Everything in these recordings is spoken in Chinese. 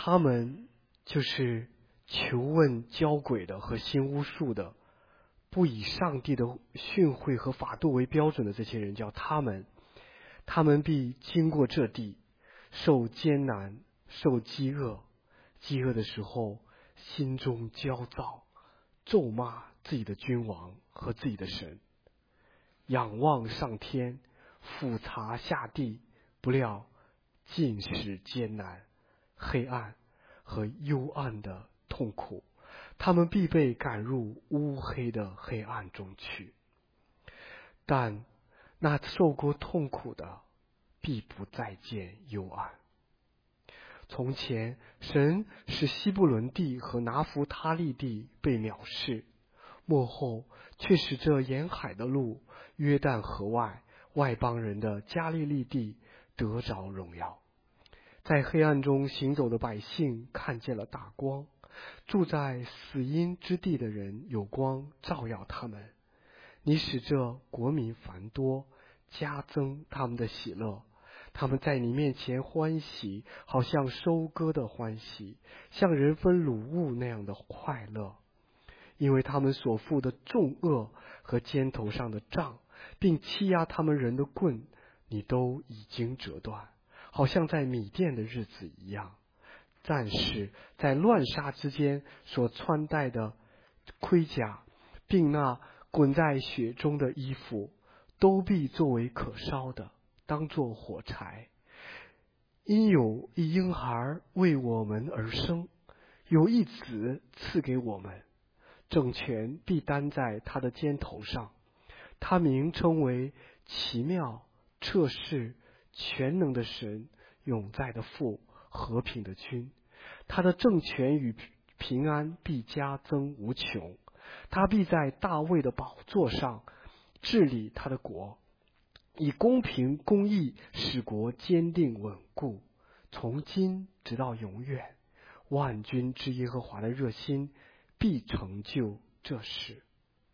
他们就是求问交鬼的和行巫术的，不以上帝的训诲和法度为标准的这些人，叫他们必经过这地，受艰难，受饥饿，饥饿的时候心中焦躁，咒骂自己的君王和自己的神，仰望上天，俯察下地，不料尽是艰难、黑暗和幽暗的痛苦，他们必被赶入乌黑的黑暗中去。但那受过痛苦的必不再见幽暗。从前神使西布伦地和拿弗他利地被藐视，末后却使这沿海的路、约旦河外邦人的加利利地得着荣耀。在黑暗中行走的百姓看见了大光，住在死荫之地的人有光照耀他们。你使这国民繁多，加增他们的喜乐。他们在你面前欢喜，好像收割的欢喜，像人分掳物那样的快乐。因为他们所负的重恶和肩头上的杖，并欺压他们人的棍，你都已经折断，好像在米甸的日子一样。战士在乱杀之间所穿戴的盔甲，并那滚在血中的衣服，都必作为可烧的，当作火柴。因有一婴孩为我们而生，有一子赐给我们，政权必担在他的肩头上。他名称为奇妙、彻世、全能的神，永在的父，和平的君。他的政权与平安必加增无穷。他必在大卫的宝座上治理他的国，以公平公义使国坚定稳固，从今直到永远。万军之耶和华的热心必成就这事。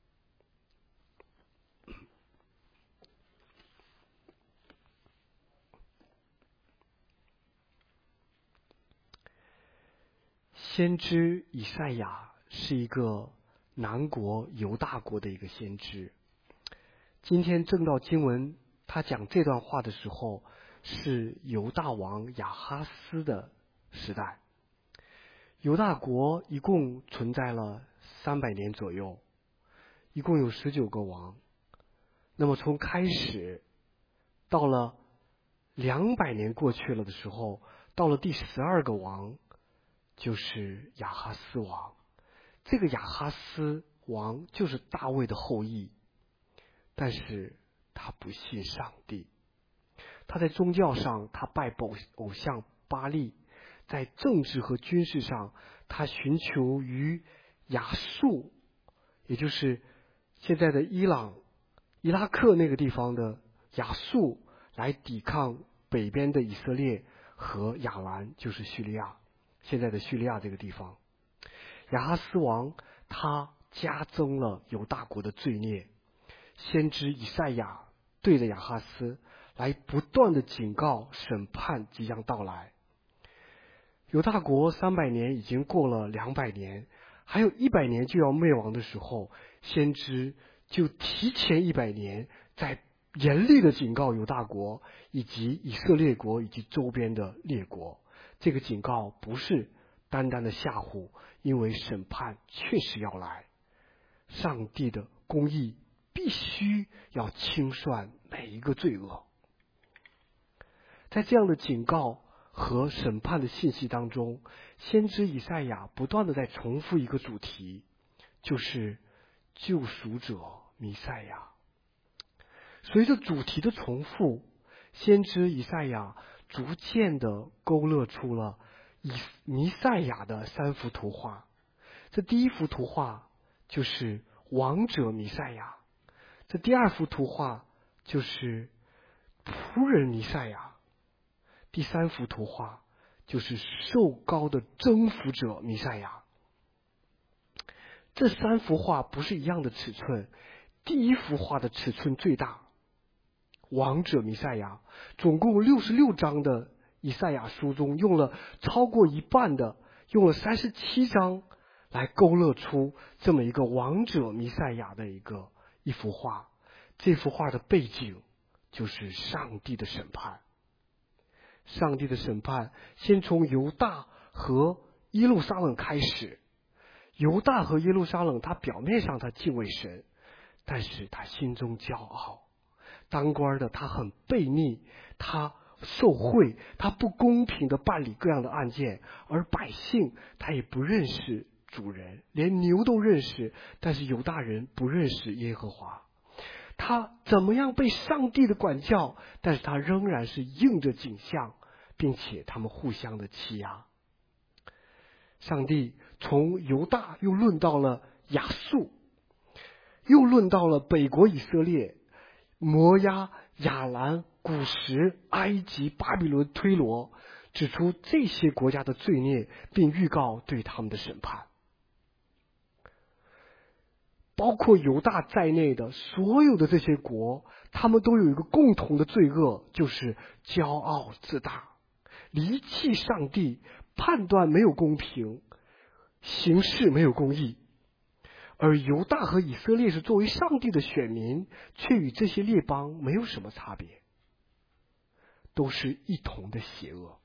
先知以赛亚是一个南国犹大国的一个先知。今天正道经文他讲这段话的时候，是犹大王亚哈斯的时代。犹大国一共存在了300年左右，一共有19个王。那么从开始到了200年过去了的时候，到了第12个王，就是亚哈斯王。这个亚哈斯王就是大卫的后裔，但是他不信上帝。他在宗教上他拜偶像巴力，在政治和军事上他寻求于亚述，也就是现在的伊朗、伊拉克那个地方的亚述，来抵抗北边的以色列和亚兰，就是叙利亚，现在的叙利亚这个地方。亚哈斯王他加增了犹大国的罪孽。先知以赛亚对着亚哈斯来不断的警告审判即将到来。犹大国300年已经过了200年，还有100年就要灭亡的时候，先知就提前100年在严厉的警告犹大国以及以色列国以及周边的列国。这个警告不是单单的吓唬，因为审判确实要来，上帝的公义必须要清算每一个罪恶。在这样的警告和审判的信息当中，先知以赛亚不断的在重复一个主题，就是救赎者弥赛亚。随着主题的重复，先知以赛亚逐渐的勾勒出了弥赛亚的3幅图画。这第一幅图画就是王者弥赛亚，这第2幅图画就是仆人弥赛亚，第3幅图画就是受膏的征服者弥赛亚。这3幅画不是一样的尺寸，第1幅画的尺寸最大，王者弥赛亚总共66章的以赛亚书中用了超过一半的，用了37章来勾勒出这么一个王者弥赛亚的一幅画。这幅画的背景就是上帝的审判。上帝的审判先从犹大和耶路撒冷开始。犹大和耶路撒冷，他表面上他敬畏神，但是他心中骄傲。当官的他很悖逆，他受贿，他不公平的办理各样的案件，而百姓他也不认识主人，连牛都认识，但是犹大人不认识耶和华。他怎么样被上帝的管教，但是他仍然是应着景象，并且他们互相的欺压。上帝从犹大又论到了亚述，又论到了北国以色列、摩押、亚兰、古实、埃及、巴比伦、推罗，指出这些国家的罪孽，并预告对他们的审判。包括犹大在内的所有的这些国，他们都有一个共同的罪恶，就是骄傲自大，离弃上帝，判断没有公平，行事没有公义。而犹大和以色列是作为上帝的选民，却与这些列邦没有什么差别，都是一同的邪恶。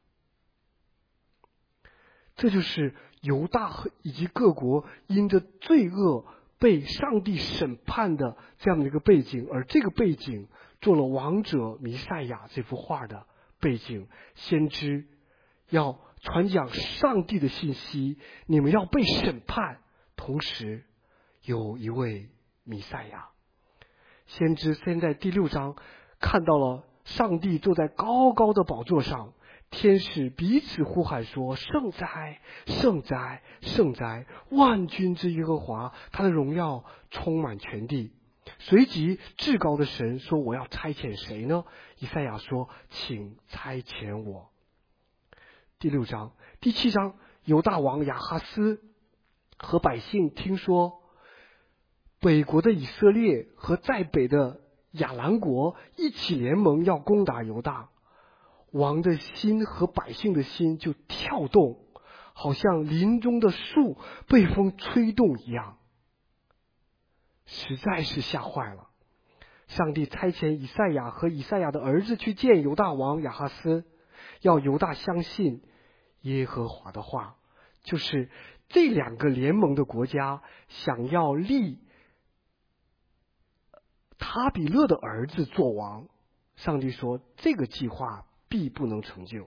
这就是犹大和以及各国因着罪恶被上帝审判的这样的一个背景，而这个背景做了王者弥赛亚这幅画的背景。先知要传讲上帝的信息，你们要被审判，同时有一位弥赛亚。先知先在第6章看到了上帝坐在高高的宝座上，天使彼此呼喊说：圣哉，圣哉，圣哉，万军之耶和华，他的荣耀充满全地。随即至高的神说：我要差遣谁呢？以赛亚说：请差遣我。第6章。第7章，犹大王亚哈斯和百姓听说北国的以色列和在北的亚兰国一起联盟要攻打犹大，王的心和百姓的心就跳动，好像林中的树被风吹动一样，实在是吓坏了。上帝差遣以赛亚和以赛亚的儿子去见犹大王亚哈斯，要犹大相信耶和华的话，就是这2个联盟的国家想要立他比勒的儿子做王。上帝说这个计划必不能成就。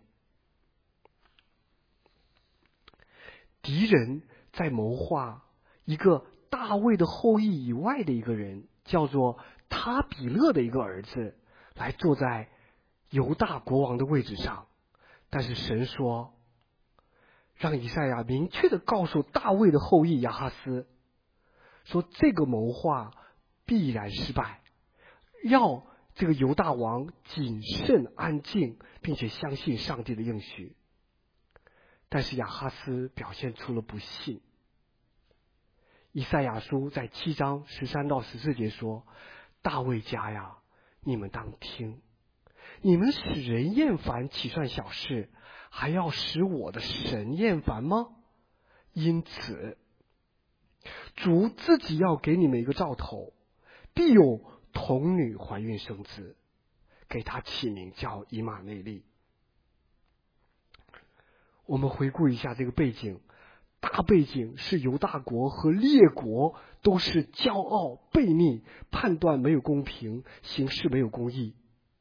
敌人在谋划一个大卫的后裔以外的一个人，叫做他比勒的一个儿子，来坐在犹大国王的位置上。但是神说，让以赛亚明确的告诉大卫的后裔亚哈斯，说这个谋划必然失败，要这个犹大王谨慎安静，并且相信上帝的应许。但是亚哈斯表现出了不信。以赛亚书在7章13到14节说：大卫家呀，你们当听，你们使人厌烦岂算小事，还要使我的神厌烦吗？因此主自己要给你们一个兆头，必有童女怀孕生子，给他起名叫以马内利。我们回顾一下这个背景，大背景是犹大国和列国都是骄傲悖逆，判断没有公平，行事没有公义。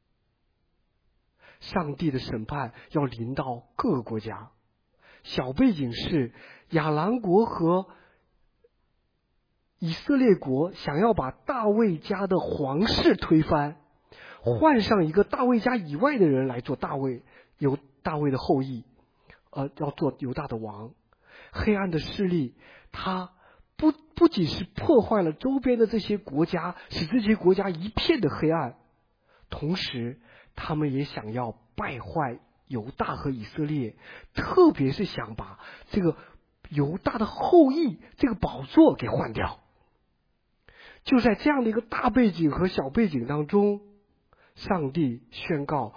上帝的审判要临到各个国家。小背景是亚兰国和以色列国想要把大卫家的皇室推翻，换上一个大卫家以外的人来做大卫的后裔，要做犹大的王。黑暗的势力，他不仅是破坏了周边的这些国家，使这些国家一片的黑暗，同时他们也想要败坏犹大和以色列，特别是想把这个犹大的后裔这个宝座给换掉。就在这样的一个大背景和小背景当中，上帝宣告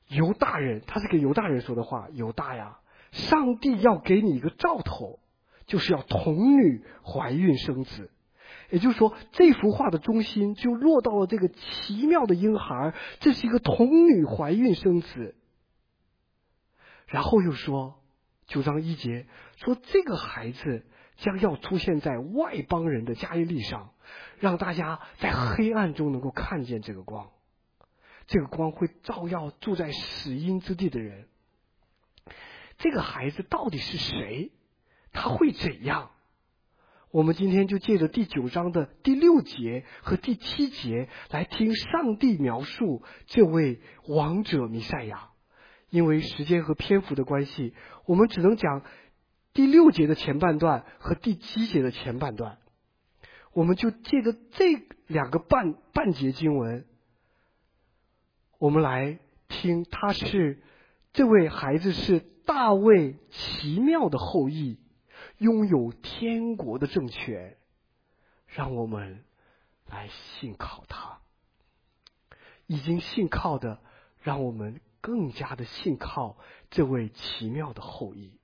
犹大人，他是给犹大人说的话，犹大呀，上帝要给你一个兆头，就是要童女怀孕生子。也就是说，这幅画的中心就落到了这个奇妙的婴孩，这是一个童女怀孕生子。然后又说9章1节说，这个孩子将要出现在外邦人的加利利上，让大家在黑暗中能够看见这个光，这个光会照耀住在死荫之地的人。这个孩子到底是谁？他会怎样？我们今天就借着第9章的第6节和第7节来听上帝描述这位王者弥赛亚。因为时间和篇幅的关系，我们只能讲第6节的前半段和第7节的前半段。我们就借着这2个半节经文，我们来听这位孩子是大卫奇妙的后裔，拥有天国的政权，让我们来信靠他。已经信靠的，让我们更加的信靠这位奇妙的后裔。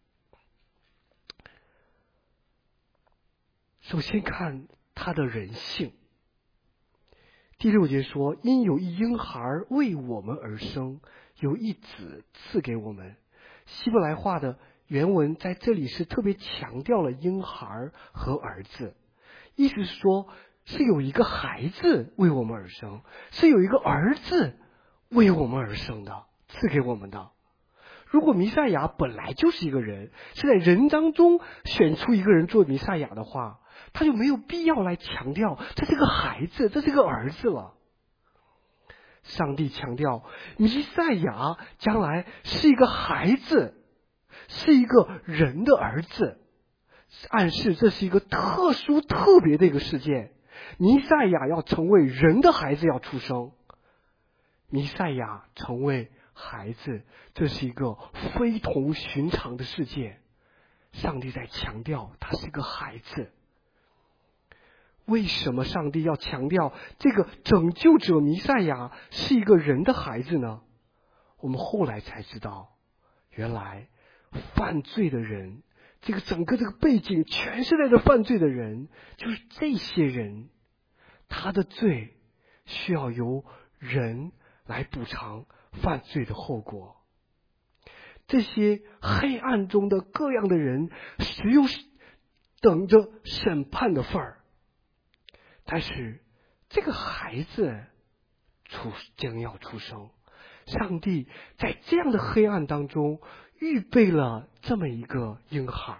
首先看他的人性。第6节说，因有一婴孩为我们而生，有一子赐给我们。希伯来话的原文在这里是特别强调了婴孩和儿子，意思是说是有一个孩子为我们而生，是有一个儿子为我们而生的，赐给我们的。如果弥赛亚本来就是一个人，是在人当中选出一个人做弥赛亚的话，他就没有必要来强调这是个孩子，这是个儿子了。上帝强调弥赛亚将来是一个孩子，是一个人的儿子，暗示这是一个特殊特别的一个事件。弥赛亚要成为人的孩子要出生，弥赛亚成为孩子，这是一个非同寻常的事件。上帝在强调他是个孩子。为什么上帝要强调这个拯救者弥赛亚是一个人的孩子呢？我们后来才知道，原来犯罪的人，这个整个这个背景全是在这犯罪的人，就是这些人，他的罪需要由人来补偿犯罪的后果。这些黑暗中的各样的人，只有等着审判的份儿。但是这个孩子将要出生，上帝在这样的黑暗当中预备了这么一个婴孩。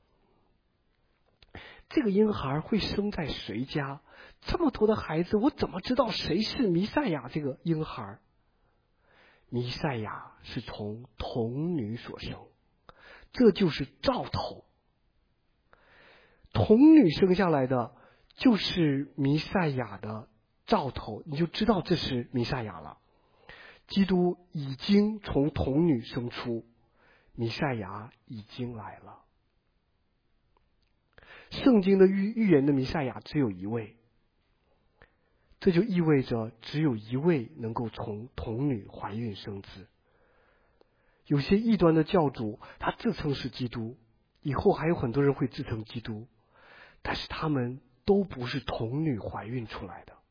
这个婴孩会生在谁家？这么多的孩子，我怎么知道谁是弥赛亚这个婴孩？弥赛亚是从童女所生，这就是兆头。童女生下来的就是弥赛亚的兆头，你就知道这是弥赛亚了。基督已经从童女生出，弥赛亚已经来了。圣经的预言的弥赛亚只有一位，这就意味着只有一位能够从童女怀孕生子。有些异端的教主他自称是基督，以后还有很多人会自称基督，但是他们都不是童女怀孕出来的。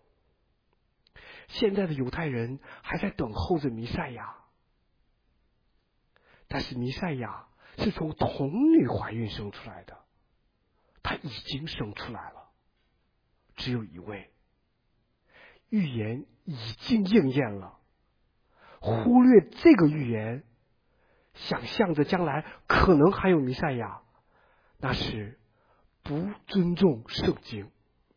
现在的犹太人还在等候着弥赛亚，但是弥赛亚是从童女怀孕生出来的，他已经生出来了，只有一位。预言已经应验了，忽略这个预言，想象着将来可能还有弥赛亚，那是不尊重圣经。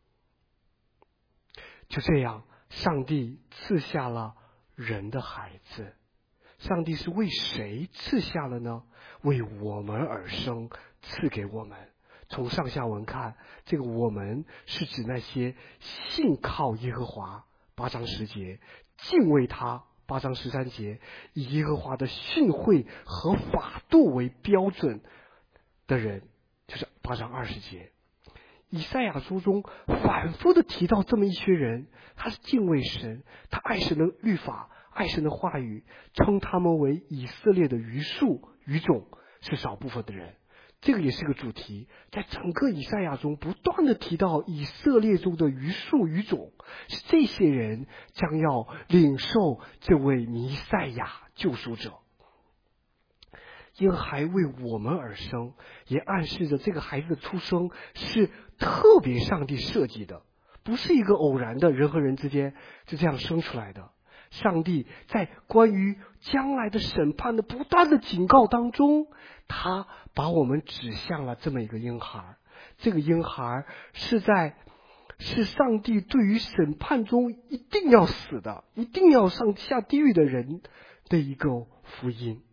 就这样，上帝赐下了人的孩子。上帝是为谁赐下了呢？为我们而生，赐给我们。从上下文看，这个我们是指那些信靠耶和华8章10节，敬畏他8章13节，以耶和华的训诲和法度为标准的人，就是8章20节。以赛亚书中反复的提到这么一群人，他是敬畏神，他爱神的律法， 爱神的话语称他们为以色列的余数余种，是少部分的人。这个也是个主题，在整个以赛亚中不断的提到以色列中的余数余种，是这些人将要领受这位弥赛亚救赎者。婴孩为我们而生，也暗示着这个孩子的出生是特别上帝设计的，不是一个偶然的人和人之间就这样生出来的。上帝在关于将来的审判的不断的警告当中，他把我们指向了这么一个婴孩。这个婴孩是上帝对于审判中一定要死的，一定要下地狱的人的一个福音，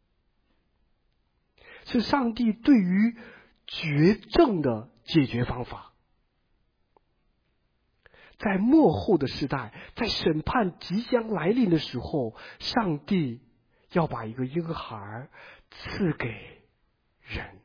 是上帝对于绝症的解决方法。在末后的时代，在审判即将来临的时候，上帝要把一个婴孩赐给人。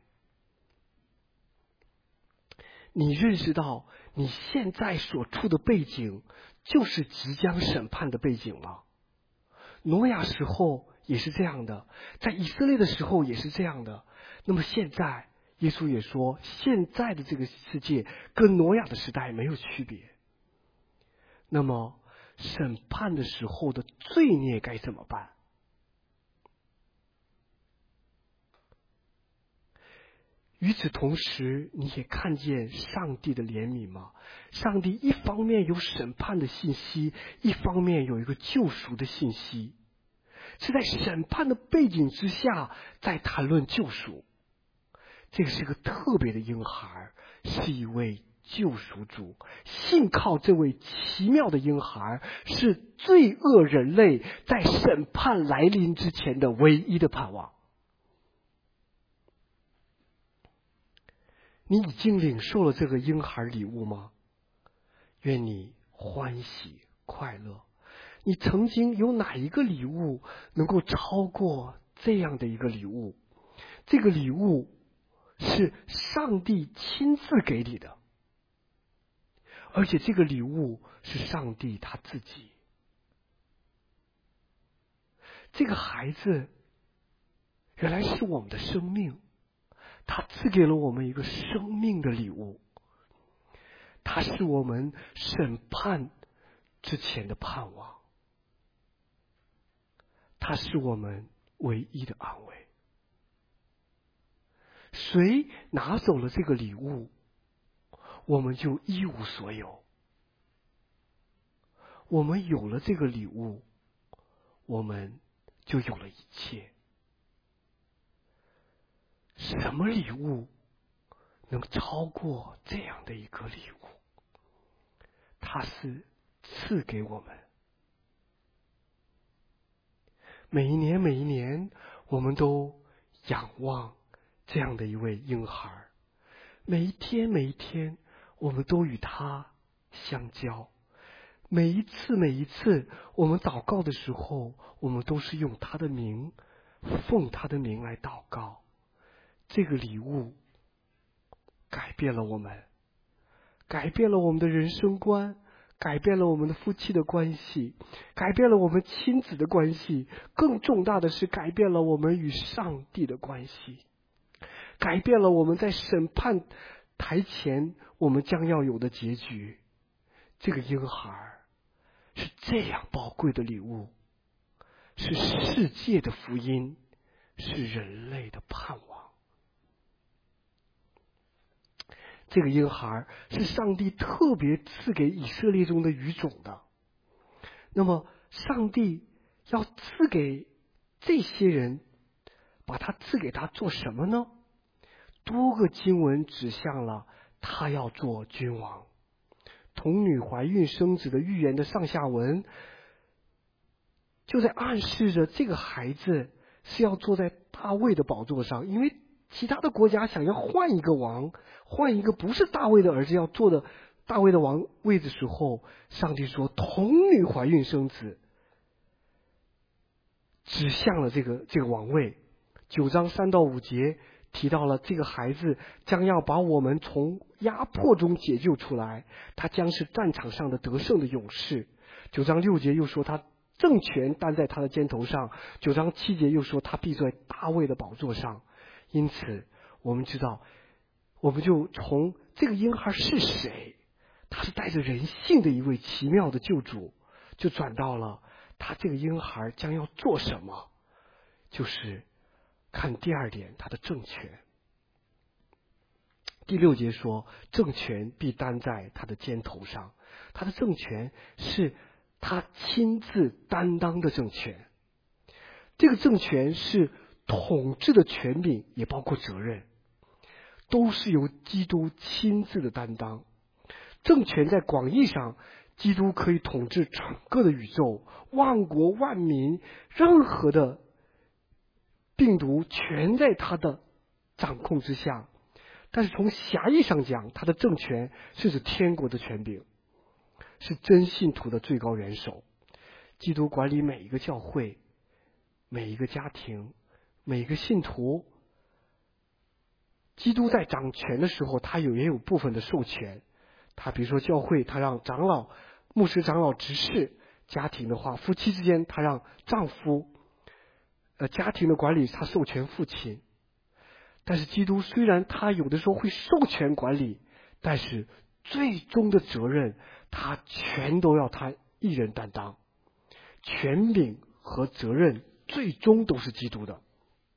你认识到你现在所处的背景就是即将审判的背景吗？挪亚时候也是这样的，在以色列的时候也是这样的。那么现在耶稣也说，现在的这个世界跟挪亚的时代没有区别。那么审判的时候的罪孽该怎么办？与此同时，你也看见上帝的怜悯吗？上帝一方面有审判的信息，一方面有一个救赎的信息，是在审判的背景之下在谈论救赎。这个是个特别的婴孩，是一位救赎主，信靠这位奇妙的婴孩，是罪恶人类在审判来临之前的唯一的盼望。你已经领受了这个婴孩礼物吗？愿你欢喜快乐。你曾经有哪一个礼物能够超过这样的一个礼物？这个礼物是上帝亲自给你的，而且这个礼物是上帝他自己。这个孩子原来是我们的生命，他赐给了我们一个生命的礼物，他是我们审判之前的盼望，他是我们唯一的安慰。谁拿走了这个礼物，我们就一无所有。我们有了这个礼物，我们就有了一切。什么礼物能超过这样的一个礼物？它是赐给我们。每一年，我们都仰望这样的一位婴孩，每一天，我们都与他相交。每一次，我们祷告的时候，我们都是用他的名，奉他的名来祷告。这个礼物改变了我们，改变了我们的人生观，改变了我们的夫妻的关系，改变了我们亲子的关系，更重大的是改变了我们与上帝的关系，改变了我们在审判台前我们将要有的结局。这个婴孩是这样宝贵的礼物，是世界的福音，是人类的盼望。这个婴孩是上帝特别赐给以色列中的语种的。那么上帝要赐给这些人，把他赐给他做什么呢？多个经文指向了他要做君王。童女怀孕生子的预言的上下文就在暗示着这个孩子是要坐在大卫的宝座上，因为其他的国家想要换一个王，换一个不是大卫的儿子要坐的大卫的王位的时候，上帝说童女怀孕生子，指向了这个王位。9章3到5节提到了这个孩子将要把我们从压迫中解救出来，他将是战场上的得胜的勇士。9章6节又说他政权担在他的肩头上。9章7节又说他必坐在大卫的宝座上。因此我们知道，我们就从这个婴孩是谁，他是带着人性的一位奇妙的救主，就转到了他这个婴孩将要做什么，就是看第二点，他的政权。第6节说政权必担在他的肩头上，他的政权是他亲自担当的政权。这个政权是统治的权柄，也包括责任，都是由基督亲自的担当。政权在广义上，基督可以统治整个的宇宙，万国万民，任何的病毒全在他的掌控之下。但是从狭义上讲，他的政权是指天国的权柄，是真信徒的最高元首。基督管理每一个教会，每一个家庭，每一个信徒。基督在掌权的时候，他也有部分的授权。他比如说教会，他让长老、牧师、长老执事；家庭的话，夫妻之间他让丈夫，家庭的管理他授权父亲。但是基督虽然他有的时候会授权管理，但是最终的责任他全都要他一人担当，权柄和责任最终都是基督的。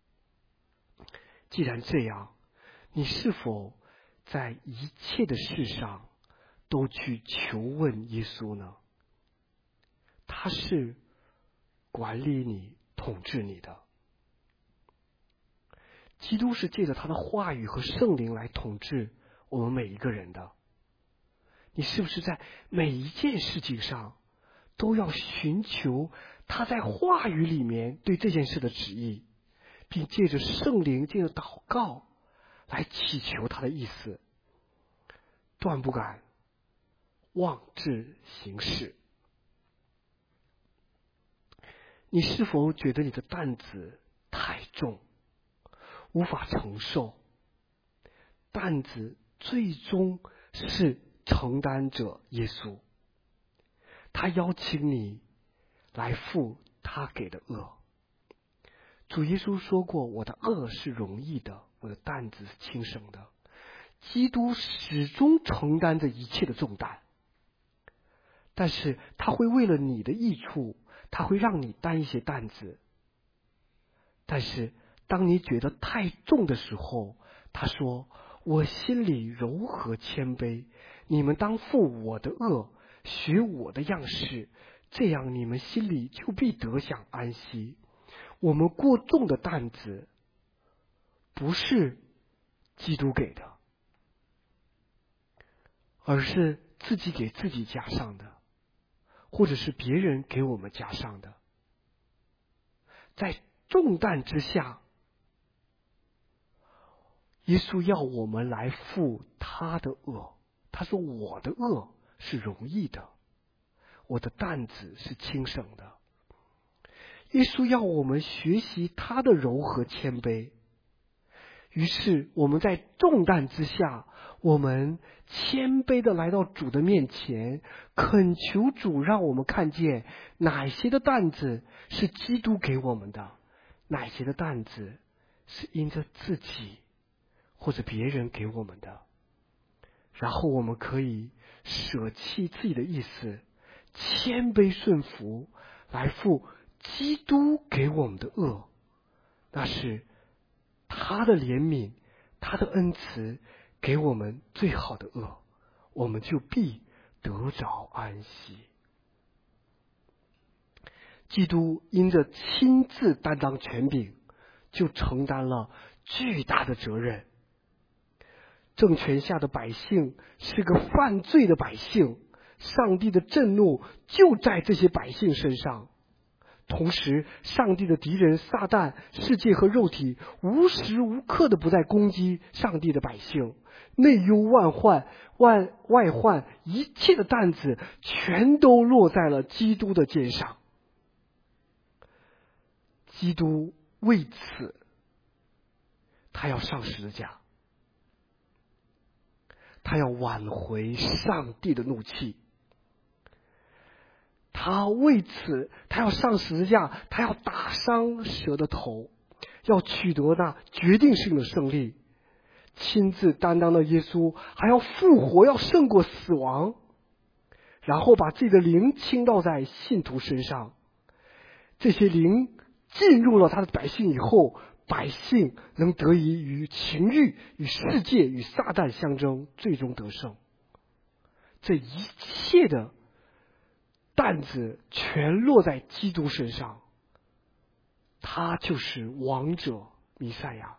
既然这样，你是否在一切的事上都去求问耶稣呢？他是管理你、统治你的。基督是借着他的话语和圣灵来统治我们每一个人的。你是不是在每一件事情上都要寻求他在话语里面对这件事的旨意，并借着圣灵、借着祷告来祈求他的意思，断不敢妄志行事？你是否觉得你的担子太重，无法承受？担子最终是承担者耶稣，他邀请你来负他给的恶。主耶稣说过，我的恶是容易的，我的担子是轻省的。基督始终承担着一切的重担，但是他会为了你的益处，他会让你担一些担子。但是当你觉得太重的时候，他说，我心里柔和谦卑，你们当负我的恶，学我的样式，这样你们心里就必得享安息。我们过重的担子不是基督给的，而是自己给自己加上的，或者是别人给我们加上的。在重担之下，耶稣要我们来负他的恶。他说，我的恶是容易的，我的担子是轻省的。耶稣要我们学习他的柔和谦卑。于是我们在重担之下，我们谦卑的来到主的面前，恳求主让我们看见哪些的担子是基督给我们的，哪些的担子是因着自己或者别人给我们的。然后我们可以舍弃自己的意思，谦卑顺服，来负基督给我们的恶。那是他的怜悯，他的恩慈给我们最好的恶，我们就必得着安息。基督因着亲自担当权柄，就承担了巨大的责任。政权下的百姓是个犯罪的百姓，上帝的震怒就在这些百姓身上。同时，上帝的敌人撒旦、世界和肉体无时无刻的不在攻击上帝的百姓，内忧外患，一切的担子全都落在了基督的肩上。基督为此，他要上十字架，他要挽回上帝的怒气， 他为此，他要上十字架，他要打伤蛇的头，要取得那决定性的胜利。亲自担当的耶稣还要复活，要胜过死亡，然后把自己的灵倾倒在信徒身上。这些灵进入了他的百姓以后，百姓能得以与情欲、与世界、与撒旦相争，最终得胜。这一切的担子全落在基督身上，他就是王者弥赛亚。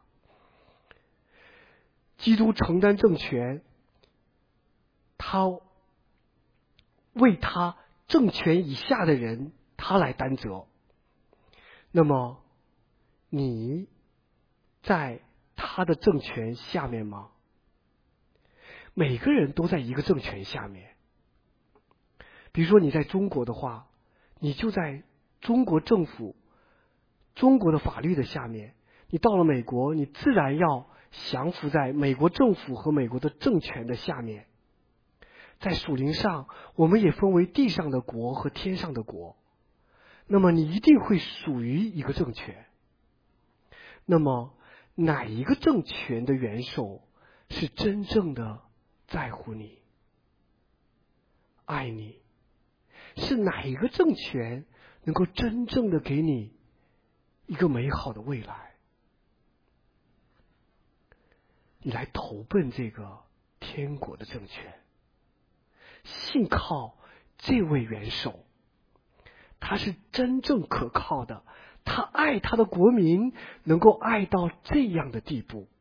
基督承担政权，他为他政权以下的人，他来担责。那么你在他的政权下面吗？每个人都在一个政权下面。比如说你在中国的话，你就在中国政府、中国的法律的下面。你到了美国，你自然要降服在美国政府和美国的政权的下面。在属灵上，我们也分为地上的国和天上的国。那么你一定会属于一个政权。那么哪一个政权的元首是真正的在乎你、爱你？是哪一个政权能够真正的给你一个美好的未来？你来投奔这个天国的政权，信靠这位元首，他是真正可靠的，他爱他的国民，能够爱到这样的地步。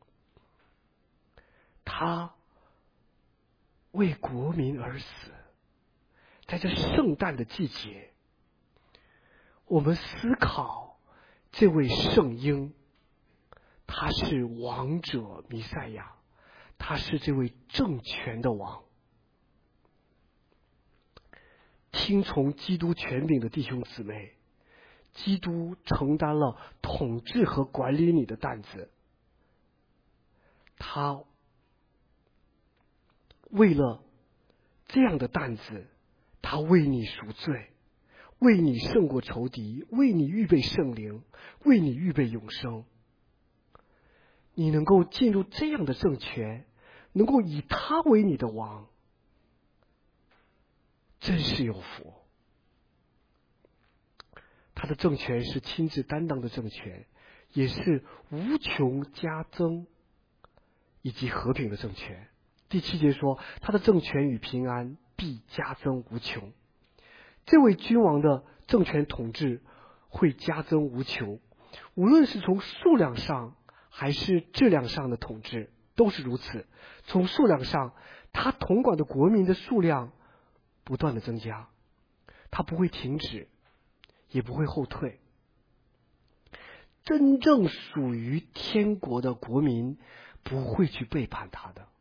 他为国民而死。在这圣诞的季节，我们思考这位圣婴，他是王者弥赛亚，他是这位政权的王。听从基督权柄的弟兄姊妹，基督承担了统治和管理你的担子，他为了这样的担子，他为你赎罪，为你胜过仇敌，为你预备圣灵，为你预备永生。你能够进入这样的政权，能够以他为你的王，真是有福。他的政权是亲自担当的政权，也是无穷加增以及和平的政权。第7节说，他的政权与平安必加增无穷。这位君王的政权统治会加增无穷，无论是从数量上还是质量上的统治都是如此。从数量上，他统管的国民的数量不断的增加，他不会停止，也不会后退。真正属于天国的国民不会去背叛他的，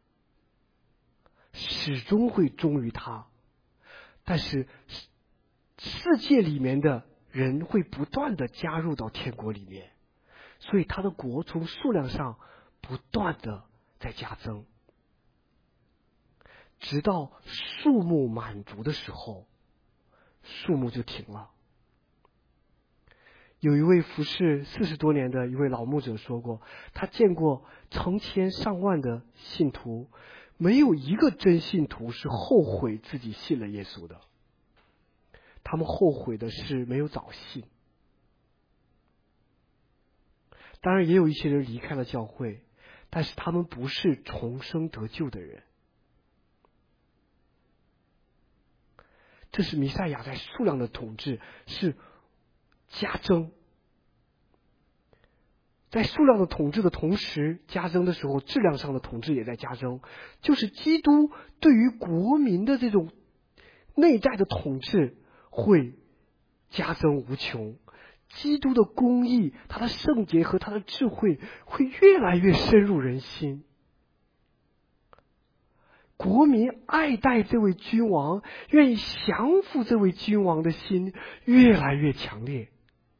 始终会忠于他。但是世界里面的人会不断的加入到天国里面，所以他的国从数量上不断的在加增，直到数目满足的时候，数目就停了。有一位服侍40多年的一位老牧者说过，他见过成千上万的信徒，没有一个真信徒是后悔自己信了耶稣的，他们后悔的是没有早信。当然也有一些人离开了教会，但是他们不是重生得救的人。这是弥赛亚在数量的统治是加增，在数量的统治的同时加增的时候，质量上的统治也在加增。就是基督对于国民的这种内在的统治会加增无穷，基督的公义、他的圣洁和他的智慧会越来越深入人心。国民爱戴这位君王，愿意降服这位君王的心越来越强烈。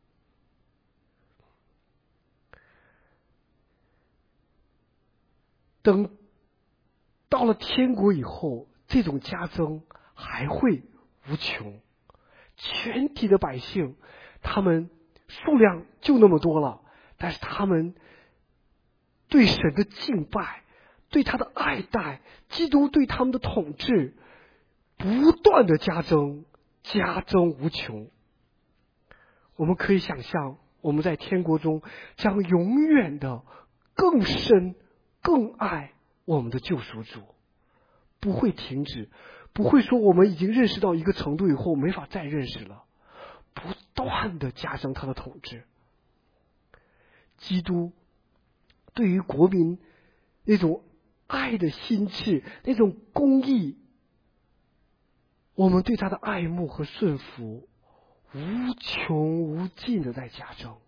等到了天国以后，这种加增还会无穷。 全体的百姓，他们数量就那么多了，但是他们对神的敬拜，对他的爱戴，基督对他们的统治，不断的加增无穷。我们可以想象，我们在天国中将永远的更深更爱我们的救赎主，不会停止，不会说我们已经认识到一个程度以后没法再认识了，不断的加深他的统治。基督对于国民那种爱的心智，那种公义，我们对他的爱慕和顺服无穷无尽的在加增。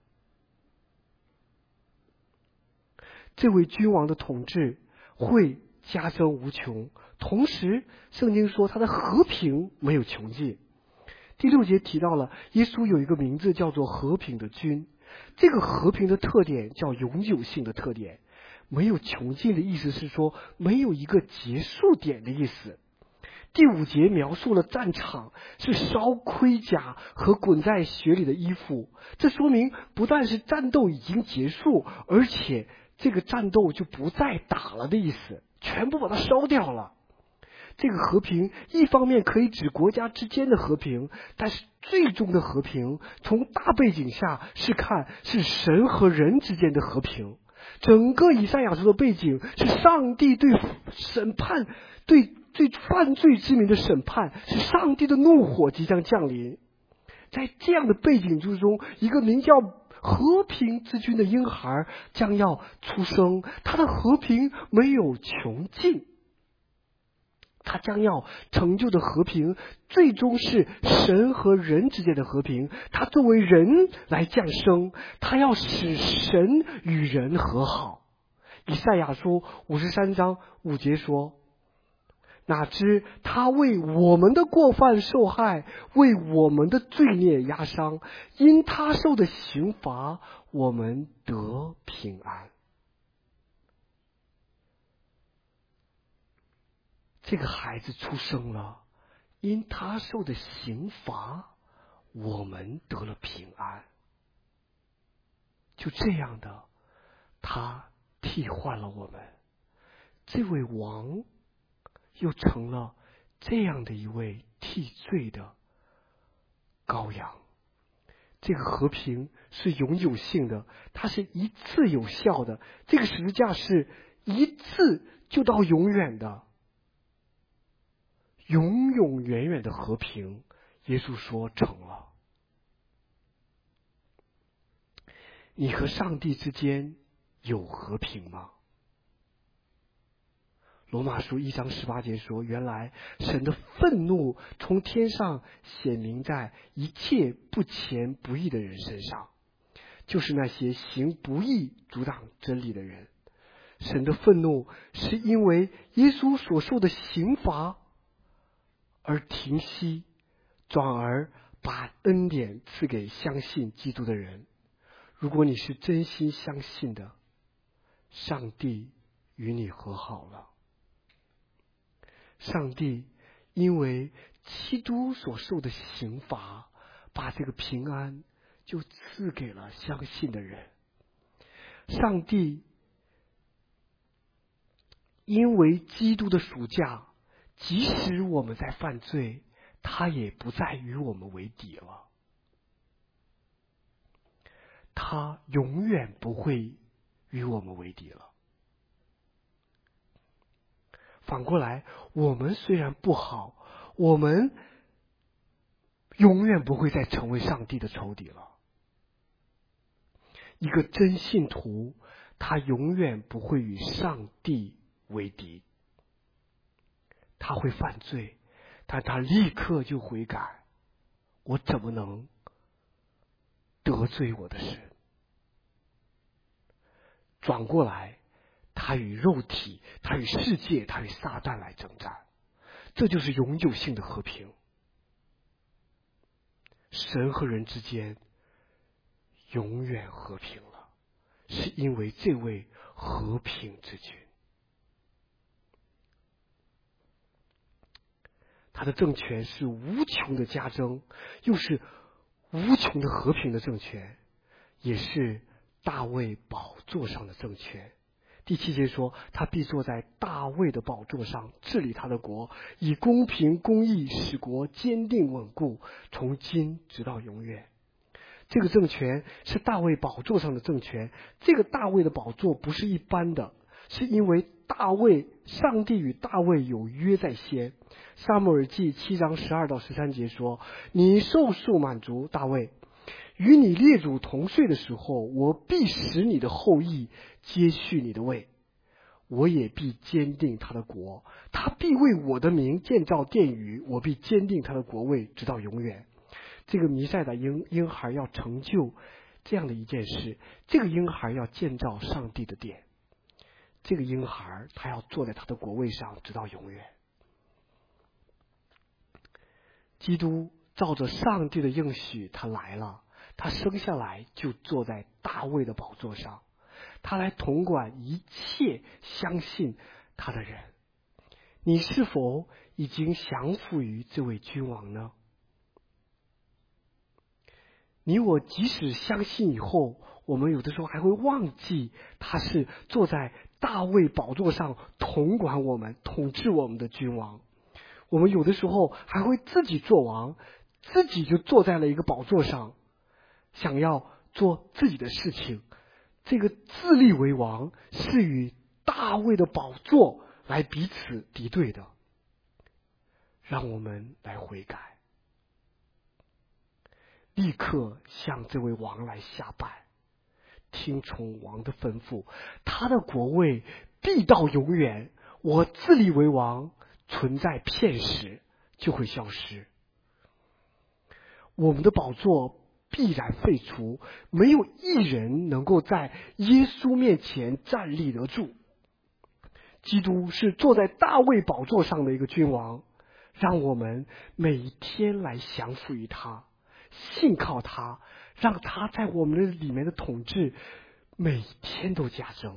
这位君王的统治会加增无穷，同时圣经说他的和平没有穷尽。第6节提到了耶稣有一个名字叫做和平的君，这个和平的特点叫永久性的特点，没有穷尽的意思是说没有一个结束点的意思。第5节描述了战场是烧盔甲和滚在血里的衣服，这说明不但是战斗已经结束，而且这个战斗就不再打了的意思，全部把它烧掉了。这个和平一方面可以指国家之间的和平，但是最终的和平从大背景下是看是神和人之间的和平。整个以赛亚书的背景是上帝对审判，对犯罪之民的审判，是上帝的怒火即将降临。在这样的背景之中，一个名叫和平之君的婴孩将要出生，他的和平没有穷尽，他将要成就的和平最终是神和人之间的和平，他作为人来降生，他要使神与人和好。以赛亚书53章5节说，哪知他为我们的过犯受害，为我们的罪孽压伤，因他受的刑罚，我们得平安。这个孩子出生了，因他受的刑罚，我们得了平安。就这样的，他替换了我们，这位王又成了这样的一位替罪的羔羊。这个和平是永久性的，它是一次有效的，这个十字架是一次就到永远的，永永远远的和平。耶稣说成了。你和上帝之间有和平吗？罗马书1章18节说，原来神的愤怒从天上显明在一切不虔不义的人身上，就是那些行不义阻挡真理的人。神的愤怒是因为耶稣所受的刑罚而停息，转而把恩典赐给相信基督的人。如果你是真心相信的，上帝与你和好了。上帝因为基督所受的刑罚，把这个平安就赐给了相信的人。上帝因为基督的赎价，即使我们在犯罪，他也不再与我们为敌了。他永远不会与我们为敌了。反过来，我们虽然不好，我们永远不会再成为上帝的仇敌了。一个真信徒，他永远不会与上帝为敌。他会犯罪，但他立刻就悔改。我怎么能得罪我的神？转过来，他与肉体，他与世界，他与撒旦来征战，这就是永久性的和平。神和人之间永远和平了，是因为这位和平之君。 他的政权是无穷的加增，又是无穷的和平的政权，也是大卫宝座上的政权。第7节说，他必坐在大卫的宝座上，治理他的国，以公平公义使国坚定稳固，从今直到永远。这个政权是大卫宝座上的政权。这个大卫的宝座不是一般的，是因为上帝与大卫有约在先。撒母耳记7章12到13节说，你寿数满足，大卫，与你列祖同睡的时候，我必使你的后裔接续你的位，我也必坚定他的国，他必为我的名建造殿宇，我必坚定他的国位直到永远。这个弥赛亚婴孩要成就这样的一件事，这个婴孩要建造上帝的殿，这个婴孩他要坐在他的国位上直到永远。基督照着上帝的应许他来了，他生下来就坐在大卫的宝座上，他来统管一切相信他的人。你是否已经降服于这位君王呢？你我即使相信以后，我们有的时候还会忘记他是坐在大卫宝座上统管我们、统治我们的君王。我们有的时候还会自己做王，自己就坐在了一个宝座上，想要做自己的事情。这个自立为王是与大卫的宝座来彼此敌对的。让我们来悔改，立刻向这位王来下拜，听从王的吩咐，他的国位必到永远。我自立为王存在片时就会消失，我们的宝座必然废除，没有一人能够在耶稣面前站立得住。基督是坐在大卫宝座上的一个君王，让我们每一天来降服于他，信靠他，让他在我们的里面的统治每一天都加增。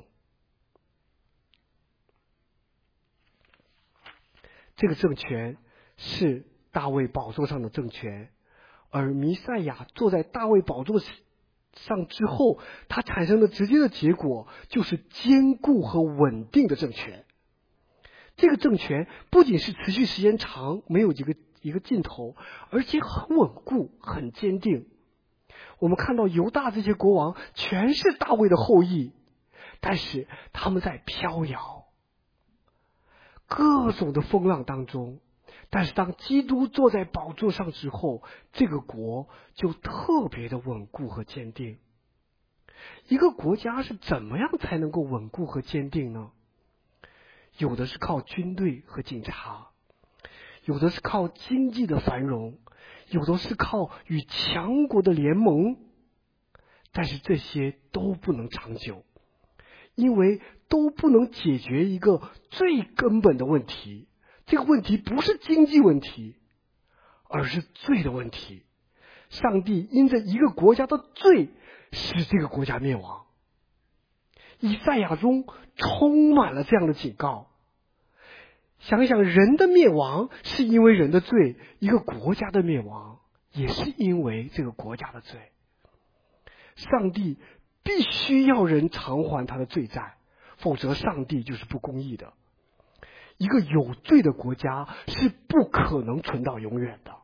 这个政权是大卫宝座上的政权，而弥赛亚坐在大卫宝座上之后，它产生的直接的结果就是坚固和稳定的政权。这个政权不仅是持续时间长，没有一个尽头，而且很稳固、很坚定。我们看到犹大这些国王全是大卫的后裔，但是他们在飘摇各种的风浪当中，但是当基督坐在宝座上之后，这个国就特别的稳固和坚定。一个国家是怎么样才能够稳固和坚定呢？有的是靠军队和警察，有的是靠经济的繁荣，有的是靠与强国的联盟，但是这些都不能长久，因为都不能解决一个最根本的问题。这个问题不是经济问题，而是罪的问题。上帝因着一个国家的罪使这个国家灭亡。以赛亚中充满了这样的警告。想想人的灭亡是因为人的罪，一个国家的灭亡也是因为这个国家的罪。上帝必须要人偿还他的罪债，否则上帝就是不公义的。一个有罪的国家是不可能存到永远的。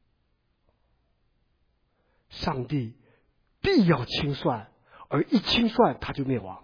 上帝必要清算，而一清算他就灭亡。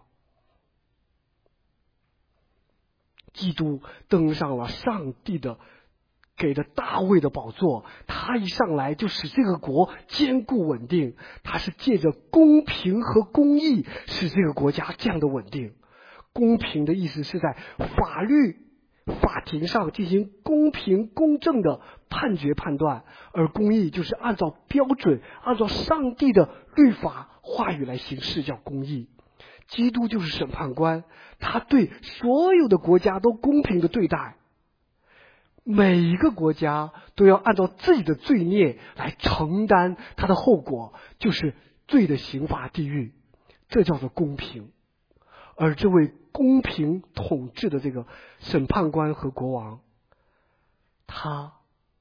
基督登上了上帝的给的大卫的宝座，他一上来就使这个国坚固稳定，他是借着公平和公义使这个国家这样的稳定。公平的意思是在法庭上进行公平公正的判决判断，而公义就是按照标准，按照上帝的律法话语来行事，叫公义。基督就是审判官，他对所有的国家都公平的对待，每一个国家都要按照自己的罪孽来承担他的后果，就是罪的刑罚地狱，这叫做公平。而这位公平统治的这个审判官和国王，他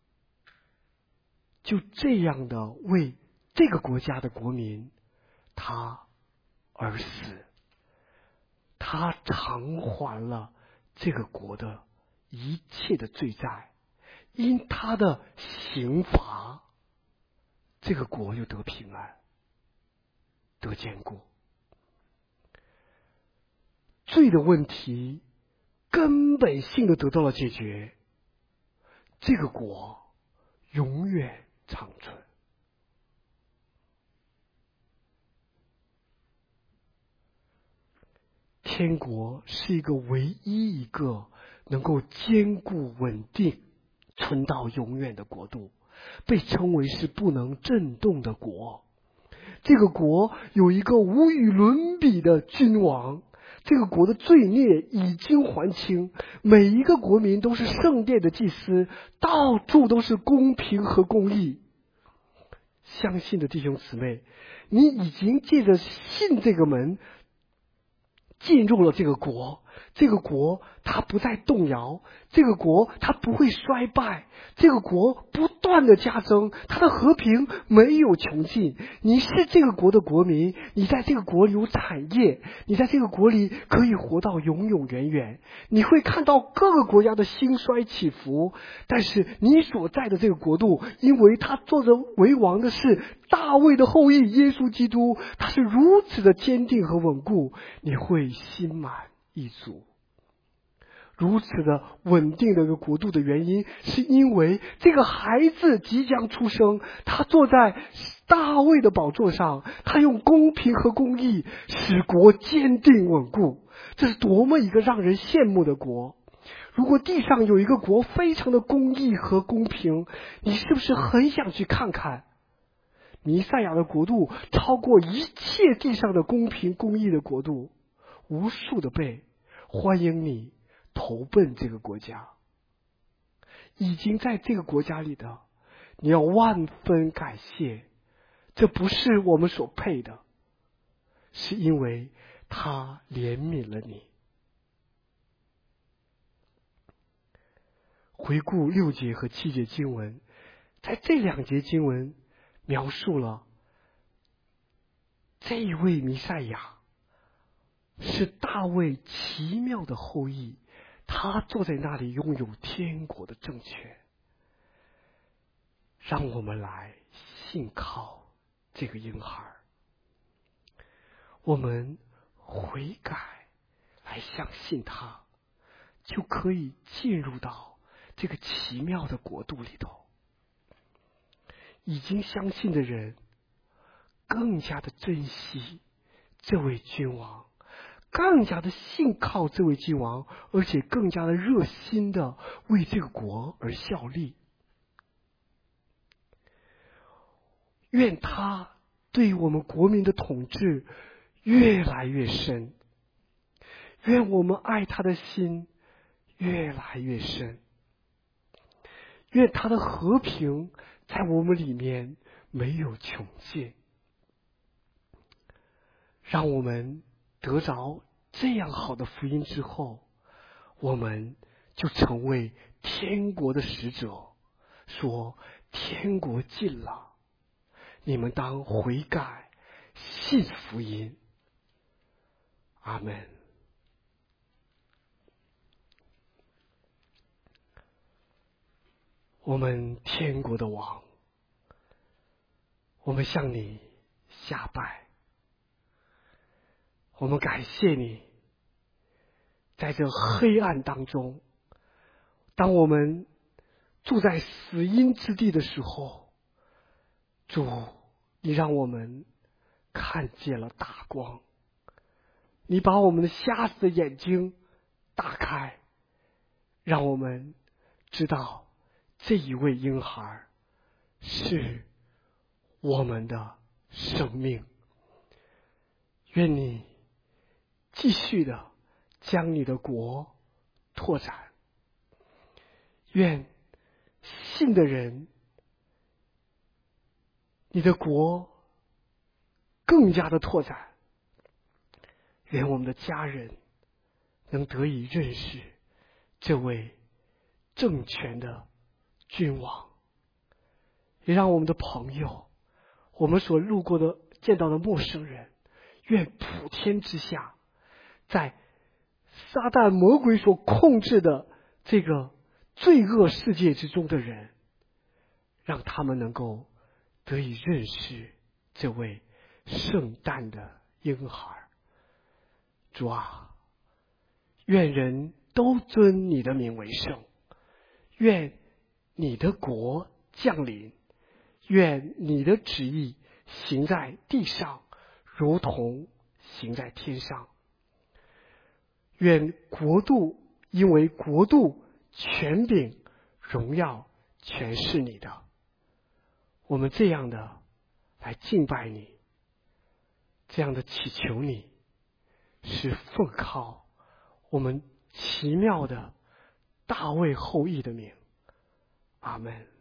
就这样的为这个国家的国民他而死，他偿还了这个国的一切的罪债，因他的刑罚，这个国又得平安，得坚固。罪的问题根本性的得到了解决，这个国永远长存。天国是一个唯一一个能够坚固稳定存到永远的国度，被称为是不能震动的国。这个国有一个无与伦比的君王，这个国的罪孽已经还清，每一个国民都是圣殿的祭司，到处都是公平和公义。相信的弟兄姊妹，你已经借着信这个门进入了这个国，这个国它不再动摇，这个国它不会衰败，这个国不断的加增，它的和平没有穷尽。你是这个国的国民，你在这个国里有产业，你在这个国里可以活到永永远远。你会看到各个国家的兴衰起伏，但是你所在的这个国度，因为他坐着为王的是大卫的后裔耶稣基督，他是如此的坚定和稳固，你会心满意足。如此的稳定的一个国度的原因，是因为这个孩子即将出生，他坐在大卫的宝座上，他用公平和公义使国坚定稳固。这是多么一个让人羡慕的国！如果地上有一个国非常的公义和公平，你是不是很想去看看？弥赛亚的国度超过一切地上的公平公义的国度，无数的倍，欢迎你投奔这个国家。已经在这个国家里的，你要万分感谢，这不是我们所配的，是因为他怜悯了你。回顾6节和7节经文，在这2节经文描述了这一位弥赛亚是大卫奇妙的后裔，他坐在那里拥有天国的政权。让我们来信靠这个婴孩，我们悔改来相信他，就可以进入到这个奇妙的国度里头。已经相信的人更加的珍惜这位君王，更加的信靠这位君王，而且更加的热心的为这个国而效力。愿他对我们国民的统治越来越深，愿我们爱他的心越来越深，愿他的和平在我们里面没有穷尽。让我们得着这样好的福音之后，我们就成为天国的使者，说天国近了，你们当悔改，信福音。阿们。我们天国的王，我们向你下拜，我们感谢你，在这黑暗当中，当我们住在死荫之地的时候，主，你让我们看见了大光，你把我们的瞎子的眼睛打开，让我们知道这一位婴孩是我们的生命。愿你继续的将你的国拓展，愿信的人，你的国更加的拓展，愿我们的家人能得以认识这位政权的君王， 也让我们的朋友，我们所路过的见到的陌生人，愿普天之下，在撒旦魔鬼所控制的这个罪恶世界之中的人，让他们能够得以认识这位圣诞的婴孩。主啊，愿人都尊你的名为圣，愿你的国降临，愿你的旨意行在地上，如同行在天上。愿国度，因为国度、权柄、荣耀全是你的。我们这样的来敬拜你，这样的祈求你，是奉靠我们奇妙的大卫后裔的名。阿们。